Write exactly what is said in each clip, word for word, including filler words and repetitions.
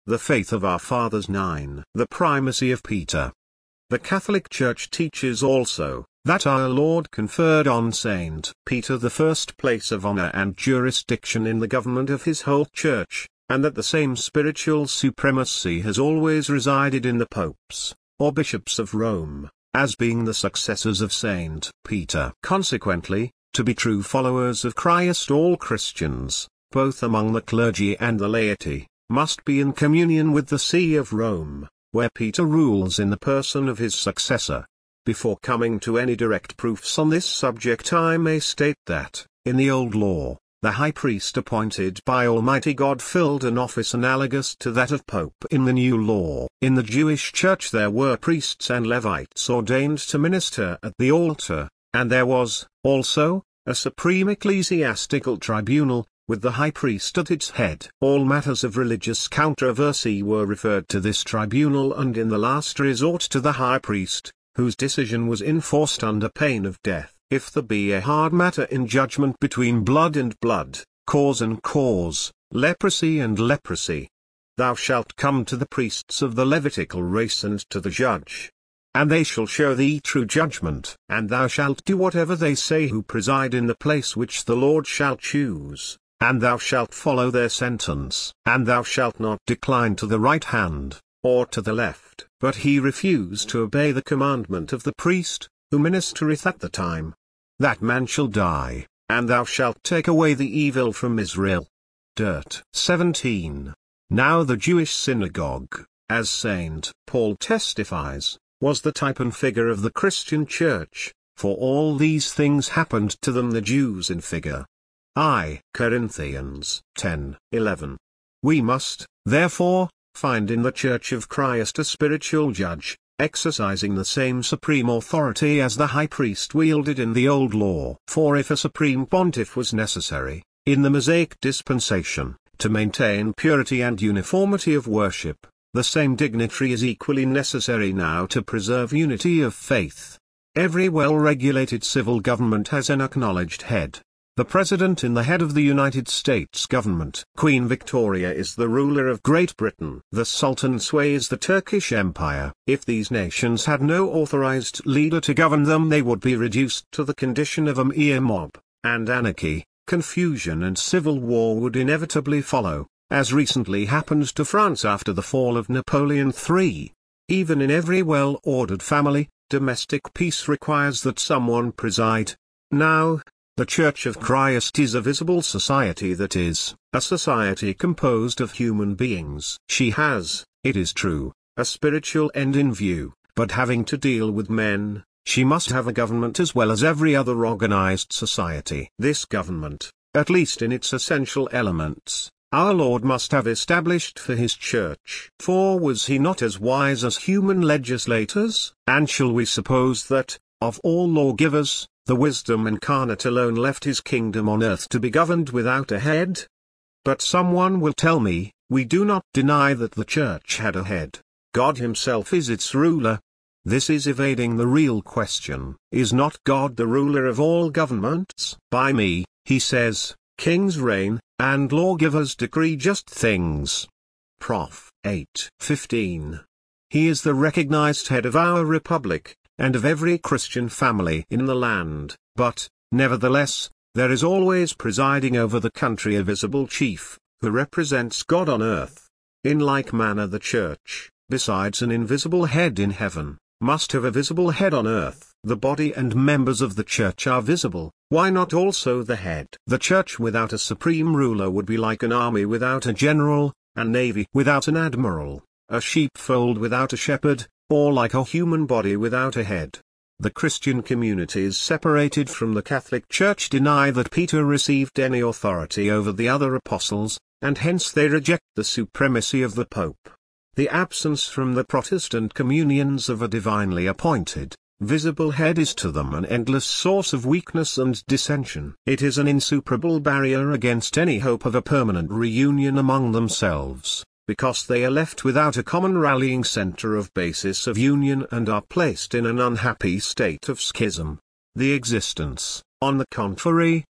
The faith of our fathers. nine. The primacy of Peter. The Catholic Church teaches also, that our Lord conferred on Saint Peter the first place of honor and jurisdiction in the government of his whole Church, and that the same spiritual supremacy has always resided in the popes, or bishops of Rome, as being the successors of Saint Peter. Consequently, to be true followers of Christ, all Christians, both among the clergy and the laity, must be in communion with the See of Rome, where Peter rules in the person of his successor. Before coming to any direct proofs on this subject, I may state that, in the Old Law, the high priest appointed by Almighty God filled an office analogous to that of Pope. In the New Law, in the Jewish Church there were priests and Levites ordained to minister at the altar, and there was, also, a supreme ecclesiastical tribunal, with the high priest at its head. All matters of religious controversy were referred to this tribunal, and in the last resort to the high priest, whose decision was enforced under pain of death. If there be a hard matter in judgment between blood and blood, cause and cause, leprosy and leprosy, thou shalt come to the priests of the Levitical race and to the judge. And they shall show thee true judgment. And thou shalt do whatever they say who preside in the place which the Lord shall choose, and thou shalt follow their sentence. And thou shalt not decline to the right hand, or to the left. But he refused to obey the commandment of the priest, who ministereth at the time, that man shall die, and thou shalt take away the evil from Israel. Dirt. seventeen. Now the Jewish synagogue, as Saint Paul testifies, was the type and figure of the Christian Church, for all these things happened to them the Jews in figure. I. Corinthians ten eleven. We must, therefore, find in the Church of Christ a spiritual judge, exercising the same supreme authority as the high priest wielded in the Old Law. For if a supreme pontiff was necessary, in the Mosaic dispensation, to maintain purity and uniformity of worship, the same dignitary is equally necessary now to preserve unity of faith. Every well-regulated civil government has an acknowledged head. The President is the head of the United States government. Queen Victoria is the ruler of Great Britain. The Sultan sways the Turkish Empire. If these nations had no authorized leader to govern them, they would be reduced to the condition of a mere mob, and anarchy, confusion and civil war would inevitably follow, as recently happened to France after the fall of Napoleon the third. Even in every well-ordered family, domestic peace requires that someone preside. Now, the Church of Christ is a visible society, that is, a society composed of human beings. She has, it is true, a spiritual end in view, but having to deal with men, she must have a government as well as every other organized society. This government, at least in its essential elements, our Lord must have established for his Church. For was he not as wise as human legislators? And shall we suppose that, of all lawgivers, the wisdom incarnate alone left his kingdom on earth to be governed without a head? But someone will tell me, we do not deny that the Church had a head. God himself is its ruler. This is evading the real question. Is not God the ruler of all governments? By me, he says, kings reign, and lawgivers decree just things. Prof. eight fifteen. He is the recognized head of our republic, and of every Christian family in the land, but, nevertheless, there is always presiding over the country a visible chief, who represents God on earth. In like manner the Church, besides an invisible head in heaven, must have a visible head on earth. The body and members of the Church are visible, why not also the head? The Church without a supreme ruler would be like an army without a general, a navy without an admiral, a sheepfold without a shepherd, or like a human body without a head. The Christian communities separated from the Catholic Church deny that Peter received any authority over the other apostles, and hence they reject the supremacy of the Pope. The absence from the Protestant communions of a divinely appointed, visible head is to them an endless source of weakness and dissension. It is an insuperable barrier against any hope of a permanent reunion among themselves, because they are left without a common rallying center of basis of union and are placed in an unhappy state of schism. The existence, on the contrary,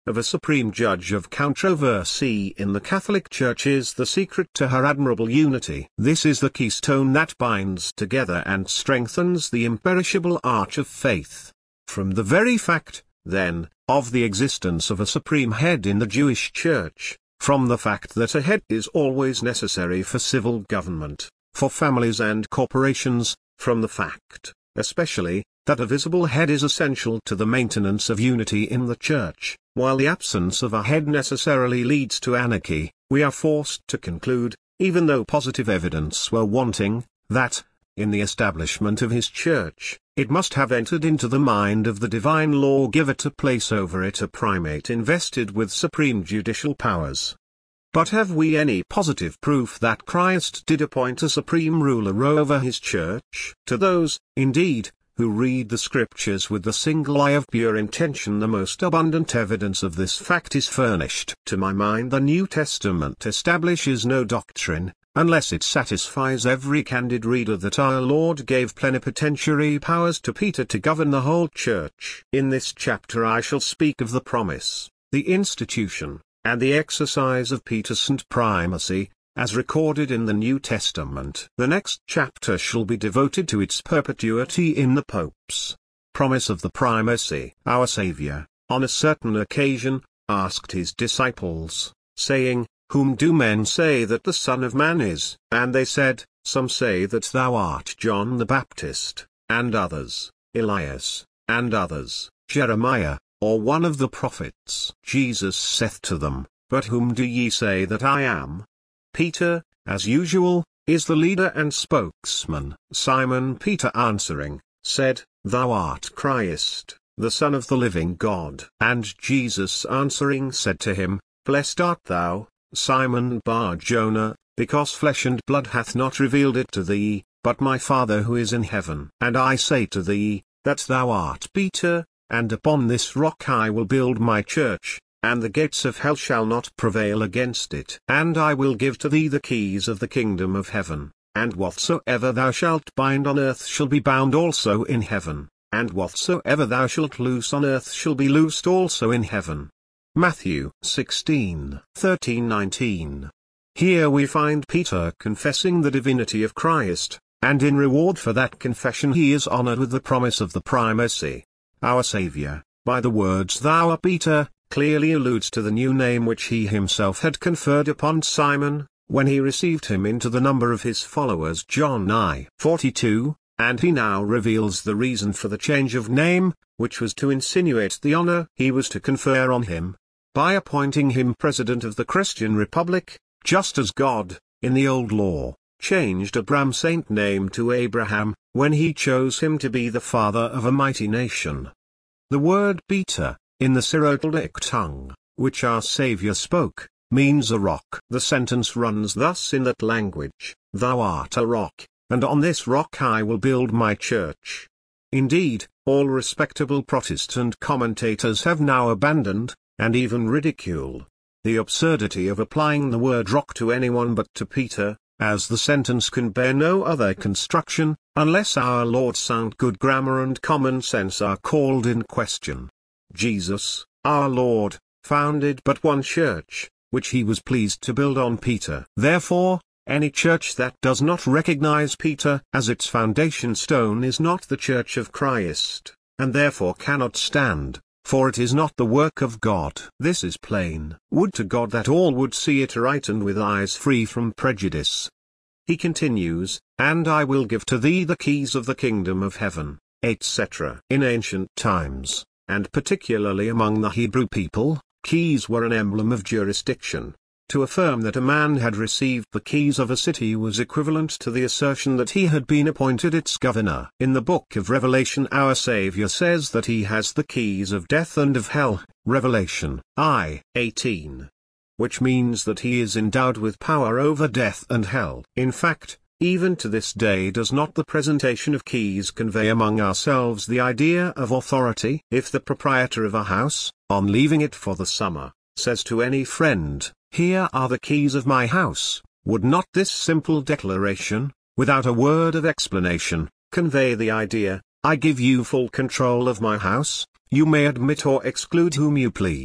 of a supreme judge of controversy in the Catholic Church is the secret to her admirable unity. This is the keystone that binds together and strengthens the imperishable arch of faith. From the very fact, then, of the existence of a supreme head in the Jewish Church, from the fact that a head is always necessary for civil government, for families and corporations, from the fact, especially, that a visible head is essential to the maintenance of unity in the Church, while the absence of a head necessarily leads to anarchy, we are forced to conclude, even though positive evidence were wanting, that, in the establishment of his Church, it must have entered into the mind of the divine lawgiver to place over it a primate invested with supreme judicial powers. But have we any positive proof that Christ did appoint a supreme ruler over his Church? To those, indeed, who read the Scriptures with the single eye of pure intention, the most abundant evidence of this fact is furnished. To my mind, the New Testament establishes no doctrine, unless it satisfies every candid reader that our Lord gave plenipotentiary powers to Peter to govern the whole Church. In this chapter I shall speak of the promise, the institution, and the exercise of Peter's primacy, as recorded in the New Testament. The next chapter shall be devoted to its perpetuity in the popes. Promise of the primacy. Our Saviour, on a certain occasion, asked his disciples, saying, Whom do men say that the Son of Man is? And they said, Some say that thou art John the Baptist, and others, Elias, and others, Jeremiah, or one of the prophets. Jesus saith to them, But whom do ye say that I am? Peter, as usual, is the leader and spokesman. Simon Peter answering, said, Thou art Christ, the Son of the living God. And Jesus answering said to him, Blessed art thou, Simon Bar-Jonah, because flesh and blood hath not revealed it to thee, but my Father who is in heaven. And I say to thee, that thou art Peter, and upon this rock I will build my church, and the gates of hell shall not prevail against it. And I will give to thee the keys of the kingdom of heaven, and whatsoever thou shalt bind on earth shall be bound also in heaven, and whatsoever thou shalt loose on earth shall be loosed also in heaven. Matthew sixteen, thirteen to nineteen. Here we find Peter confessing the divinity of Christ, and in reward for that confession he is honored with the promise of the primacy. Our Saviour, by the words Thou art Peter, clearly alludes to the new name which he himself had conferred upon Simon, when he received him into the number of his followers. John nine forty-two, and he now reveals the reason for the change of name, which was to insinuate the honor he was to confer on him, by appointing him president of the Christian Republic, just as God, in the Old Law, changed Abram's saint name to Abraham, when he chose him to be the father of a mighty nation. The word Peter, in the Syrotic tongue, which our Saviour spoke, means a rock. The sentence runs thus in that language, Thou art a rock, and on this rock I will build my church. Indeed, all respectable Protestant commentators have now abandoned, and even ridicule, the absurdity of applying the word rock to anyone but to Peter, as the sentence can bear no other construction, unless our Lord's sound good grammar and common sense are called in question. Jesus, our Lord, founded but one church, which he was pleased to build on Peter. Therefore, any church that does not recognize Peter as its foundation stone is not the Church of Christ, and therefore cannot stand, for it is not the work of God. This is plain. Would to God that all would see it right and with eyes free from prejudice. He continues, And I will give to thee the keys of the kingdom of heaven, et cetera. In ancient times, and particularly among the Hebrew people, keys were an emblem of jurisdiction. To affirm that a man had received the keys of a city was equivalent to the assertion that he had been appointed its governor. In the book of Revelation our Saviour says that he has the keys of death and of hell, Revelation I eighteen. Which means that he is endowed with power over death and hell. In fact, even to this day does not the presentation of keys convey among ourselves the idea of authority? If the proprietor of a house, on leaving it for the summer, says to any friend, Here are the keys of my house, would not this simple declaration, without a word of explanation, convey the idea, I give you full control of my house, you may admit or exclude whom you please,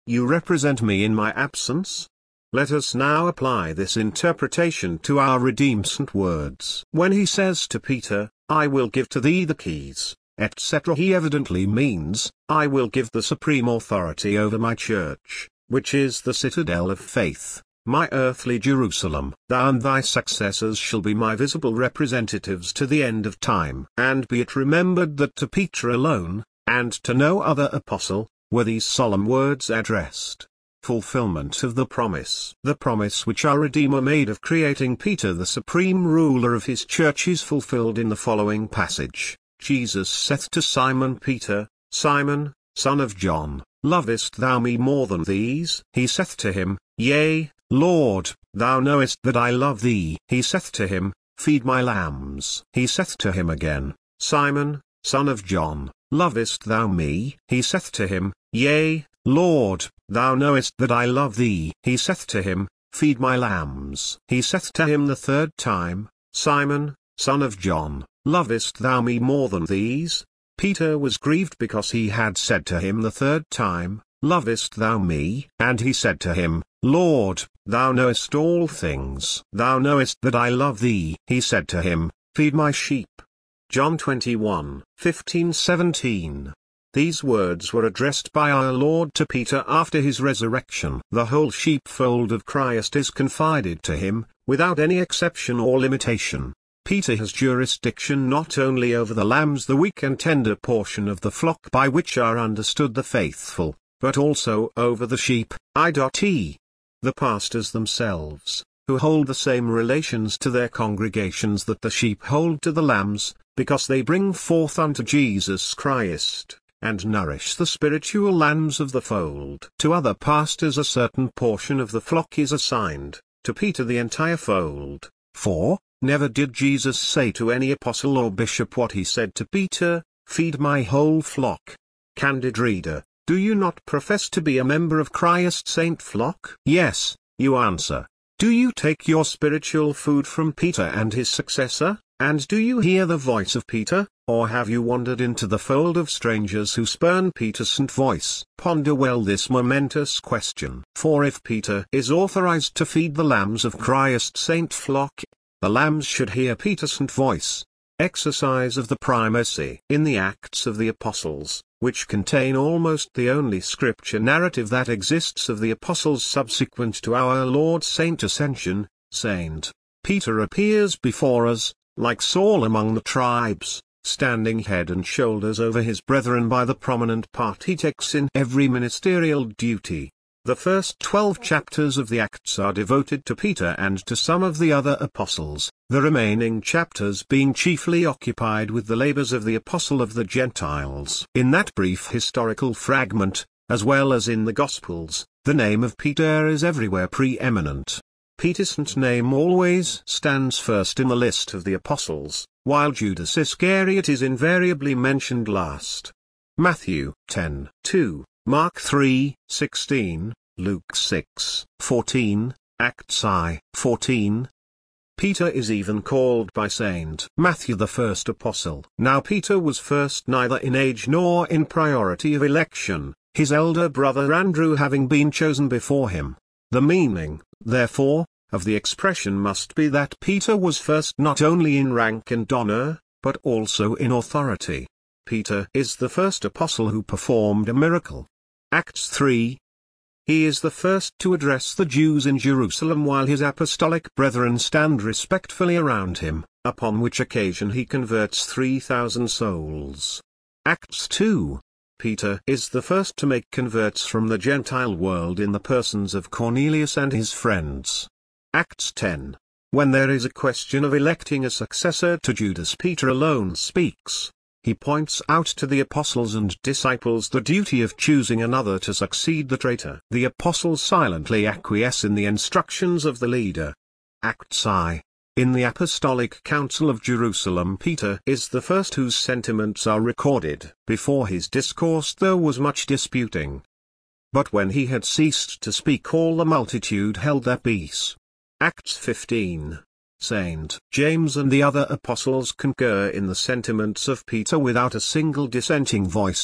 You represent me in my absence? Let us now apply this interpretation to our redemption words. When he says to Peter, I will give to thee the keys, et cetera, he evidently means, I will give the supreme authority over my church, which is the citadel of faith, my earthly Jerusalem. Thou and thy successors shall be my visible representatives to the end of time. And be it remembered that to Peter alone, and to no other apostle, were these solemn words addressed. Fulfillment of the promise. The promise which our Redeemer made of creating Peter the supreme ruler of his church is fulfilled in the following passage. Jesus saith to Simon Peter, Simon, son of John, lovest thou me more than these? He saith to him, Yea, Lord, thou knowest that I love thee. He saith to him, Feed my lambs. He saith to him again, Simon, son of John, lovest thou me? He saith to him, Yea, Lord, thou knowest that I love thee. He saith to him, Feed my lambs. He saith to him the third time, Simon, son of John, lovest thou me more than these? Peter was grieved because he had said to him the third time, Lovest thou me? And he said to him, Lord, thou knowest all things. Thou knowest that I love thee. He said to him, Feed my sheep. John twenty-one, fifteen to seventeen. These words were addressed by our Lord to Peter after his resurrection. The whole sheepfold of Christ is confided to him, without any exception or limitation. Peter has jurisdiction not only over the lambs, the weak and tender portion of the flock by which are understood the faithful, but also over the sheep, that is, the pastors themselves, who hold the same relations to their congregations that the sheep hold to the lambs, because they bring forth unto Jesus Christ, and nourish the spiritual lambs of the fold. To other pastors a certain portion of the flock is assigned, to Peter the entire fold. For, never did Jesus say to any apostle or bishop what he said to Peter, Feed my whole flock. Candid reader, do you not profess to be a member of Christ's saint flock? Yes, you answer. Do you take your spiritual food from Peter and his successor? And do you hear the voice of Peter, or have you wandered into the fold of strangers who spurn Peter's voice? Ponder well this momentous question. For if Peter is authorized to feed the lambs of Christ's saint flock, the lambs should hear Peter's voice. Exercise of the primacy. In the Acts of the Apostles, which contain almost the only scripture narrative that exists of the apostles subsequent to our Lord's saint ascension, Saint Peter appears before us, like Saul among the tribes, standing head and shoulders over his brethren by the prominent part he takes in every ministerial duty. The first twelve chapters of the Acts are devoted to Peter and to some of the other apostles, the remaining chapters being chiefly occupied with the labors of the apostle of the Gentiles. In that brief historical fragment, as well as in the Gospels, the name of Peter is everywhere preeminent. Peter's name always stands first in the list of the apostles, while Judas Iscariot is invariably mentioned last. Matthew ten two, Mark three sixteen, Luke six fourteen, Acts I fourteen. Peter is even called by Saint Matthew the first apostle. Now Peter was first neither in age nor in priority of election, his elder brother Andrew having been chosen before him. The meaning, therefore, of the expression must be that Peter was first not only in rank and honor, but also in authority. Peter is the first apostle who performed a miracle. Acts three. He is the first to address the Jews in Jerusalem while his apostolic brethren stand respectfully around him, upon which occasion he converts three thousand souls. Acts two. Peter is the first to make converts from the Gentile world in the persons of Cornelius and his friends. Acts ten. When there is a question of electing a successor to Judas, Peter alone speaks. He points out to the apostles and disciples the duty of choosing another to succeed the traitor. The apostles silently acquiesce in the instructions of the leader. Acts I. In the Apostolic Council of Jerusalem, Peter is the first whose sentiments are recorded. Before his discourse there was much disputing. But when he had ceased to speak, all the multitude held their peace. Acts fifteen. Saint James and the other apostles concur in the sentiments of Peter without a single dissenting voice.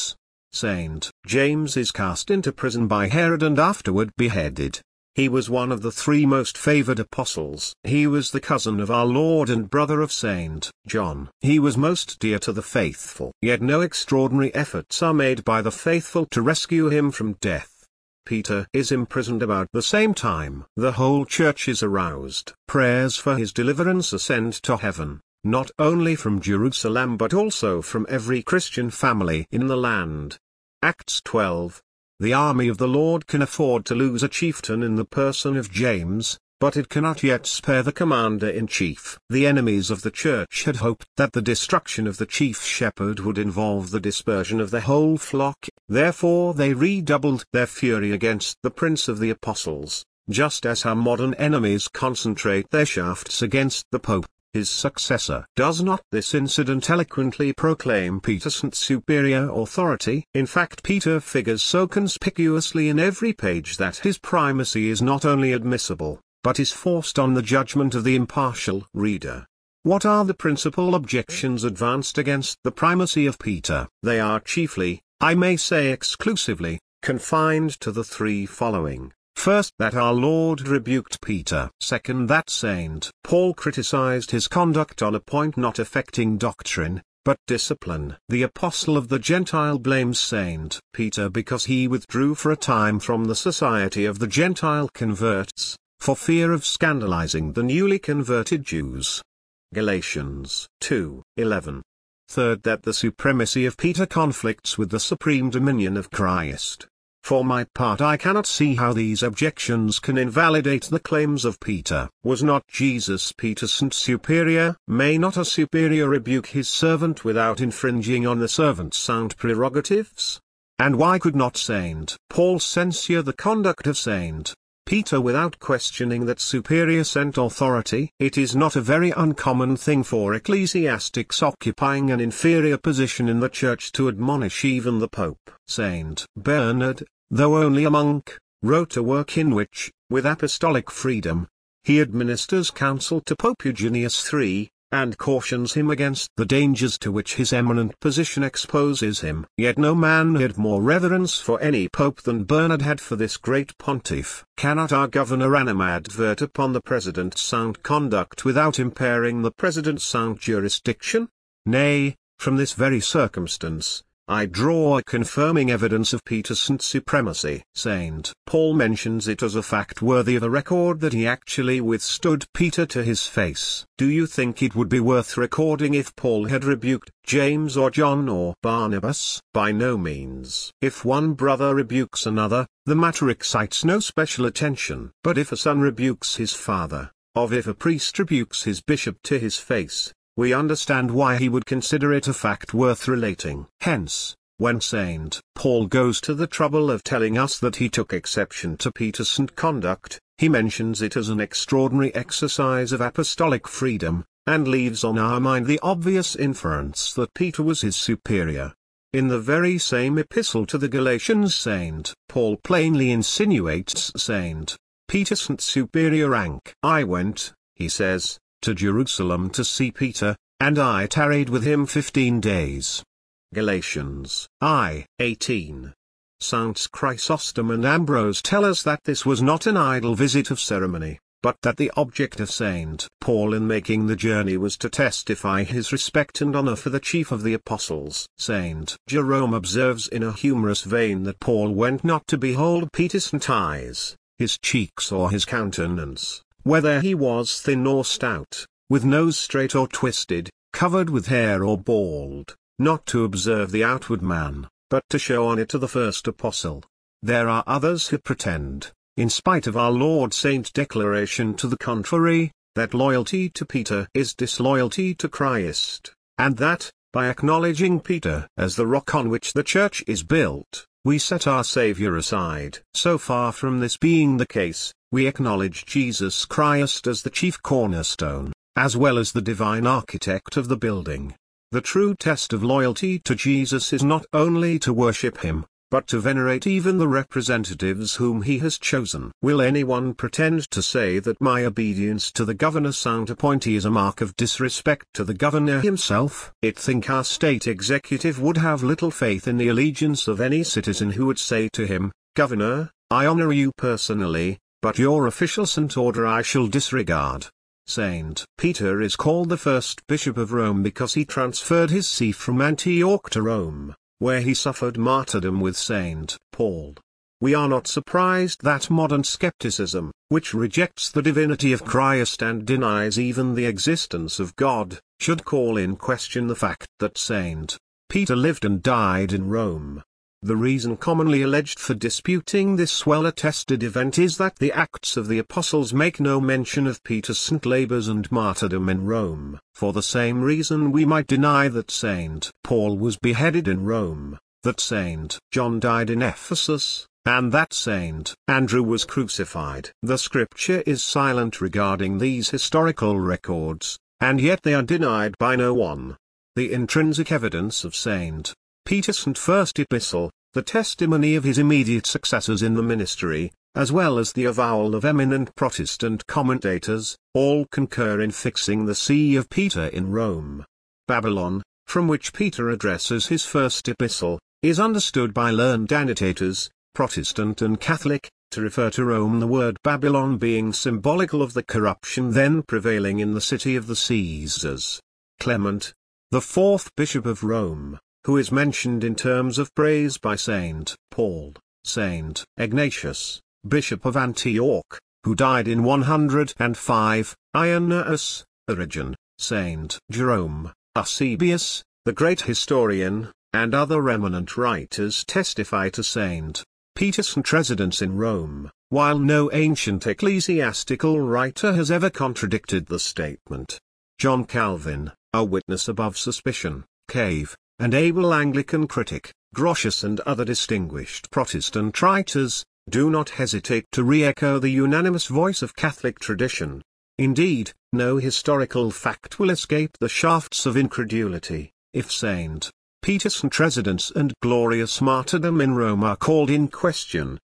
Saint James is cast into prison by Herod and afterward beheaded. He was one of the three most favored apostles. He was the cousin of our Lord and brother of Saint John. He was most dear to the faithful. Yet no extraordinary efforts are made by the faithful to rescue him from death. Peter is imprisoned about the same time. The whole church is aroused. Prayers for his deliverance ascend to heaven, not only from Jerusalem but also from every Christian family in the land. Acts twelve. The army of the Lord can afford to lose a chieftain in the person of James, but it cannot yet spare the commander-in-chief. The enemies of the church had hoped that the destruction of the chief shepherd would involve the dispersion of the whole flock, therefore they redoubled their fury against the prince of the apostles, just as our modern enemies concentrate their shafts against the Pope, his successor. Does not this incident eloquently proclaim Peter's superior authority? In fact, Peter figures so conspicuously in every page that his primacy is not only admissible, but is forced on the judgment of the impartial reader. What are the principal objections advanced against the primacy of Peter? They are chiefly, I may say exclusively, confined to the three following. First, that our Lord rebuked Peter. Second, that Saint Paul criticized his conduct on a point not affecting doctrine, but discipline. The apostle of the Gentile blames Saint Peter because he withdrew for a time from the society of the Gentile converts, for fear of scandalizing the newly converted Jews. Galatians two eleven. Third, that the supremacy of Peter conflicts with the supreme dominion of Christ. For my part, I cannot see how these objections can invalidate the claims of Peter. Was not Jesus Peter's superior? May not a superior rebuke his servant without infringing on the servant's sound prerogatives? And why could not Saint Paul censure the conduct of Saint Peter without questioning that superior sent authority? It is not a very uncommon thing for ecclesiastics occupying an inferior position in the church to admonish even the Pope. Saint Bernard, though only a monk, wrote a work in which, with apostolic freedom, he administers counsel to Pope Eugenius the third, and cautions him against the dangers to which his eminent position exposes him. Yet no man had more reverence for any pope than Bernard had for this great pontiff. Cannot our governor animadvert upon the president's sound conduct without impairing the president's sound jurisdiction? Nay, from this very circumstance, I draw a confirming evidence of Peter's supremacy. Saint Paul mentions it as a fact worthy of a record that he actually withstood Peter to his face. Do you think it would be worth recording if Paul had rebuked James or John or Barnabas? By no means. If one brother rebukes another, the matter excites no special attention. But if a son rebukes his father, or if a priest rebukes his bishop to his face, we understand why he would consider it a fact worth relating. Hence, when Saint Paul goes to the trouble of telling us that he took exception to Peter's conduct, he mentions it as an extraordinary exercise of apostolic freedom, and leaves on our mind the obvious inference that Peter was his superior. In the very same epistle to the Galatians, Saint Paul plainly insinuates Saint Peter's superior rank. I went, he says, to Jerusalem to see Peter, and I tarried with him fifteen days. Galatians I eighteen. Saints Chrysostom and Ambrose tell us that this was not an idle visit of ceremony, but that the object of Saint Paul in making the journey was to testify his respect and honor for the chief of the apostles. Saint Jerome observes in a humorous vein that Paul went not to behold Peter's eyes, his cheeks or his countenance, whether he was thin or stout, with nose straight or twisted, covered with hair or bald, not to observe the outward man, but to show honor to the first apostle. There are others who pretend, in spite of our Lord Saint's declaration to the contrary, that loyalty to Peter is disloyalty to Christ, and that, by acknowledging Peter as the rock on which the church is built, we set our Savior aside. So far from this being the case, we acknowledge Jesus Christ as the chief cornerstone, as well as the divine architect of the building. The true test of loyalty to Jesus is not only to worship him, but to venerate even the representatives whom he has chosen. Will anyone pretend to say that my obedience to the governor sound appointee is a mark of disrespect to the governor himself? I think our state executive would have little faith in the allegiance of any citizen who would say to him, "Governor, I honor you personally, but your officials and order I shall disregard." Saint Peter is called the first bishop of Rome because he transferred his see from Antioch to Rome, where he suffered martyrdom with Saint Paul. We are not surprised that modern skepticism, which rejects the divinity of Christ and denies even the existence of God, should call in question the fact that Saint Peter lived and died in Rome. The reason commonly alleged for disputing this well-attested event is that the Acts of the Apostles make no mention of Peter's saint labors and martyrdom in Rome. For the same reason we might deny that Saint Paul was beheaded in Rome, that Saint John died in Ephesus, and that Saint Andrew was crucified. The scripture is silent regarding these historical records, and yet they are denied by no one. The intrinsic evidence of Saint Peter's first epistle, the testimony of his immediate successors in the ministry, as well as the avowal of eminent Protestant commentators, all concur in fixing the see of Peter in Rome. Babylon, from which Peter addresses his first epistle, is understood by learned annotators, Protestant and Catholic, to refer to Rome, the word Babylon being symbolical of the corruption then prevailing in the city of the Caesars. Clement, the fourth bishop of Rome, who is mentioned in terms of praise by Saint Paul, Saint Ignatius, bishop of Antioch, who died in one hundred five, Irenaeus, Origen, Saint Jerome, Eusebius, the great historian, and other eminent writers testify to Saint Peter's residence in Rome, while no ancient ecclesiastical writer has ever contradicted the statement. John Calvin, a witness above suspicion, Cave, and able Anglican critic, Grotius and other distinguished Protestant writers, do not hesitate to re-echo the unanimous voice of Catholic tradition. Indeed, no historical fact will escape the shafts of incredulity, if Saint Peter's residence and glorious martyrdom in Rome are called in question,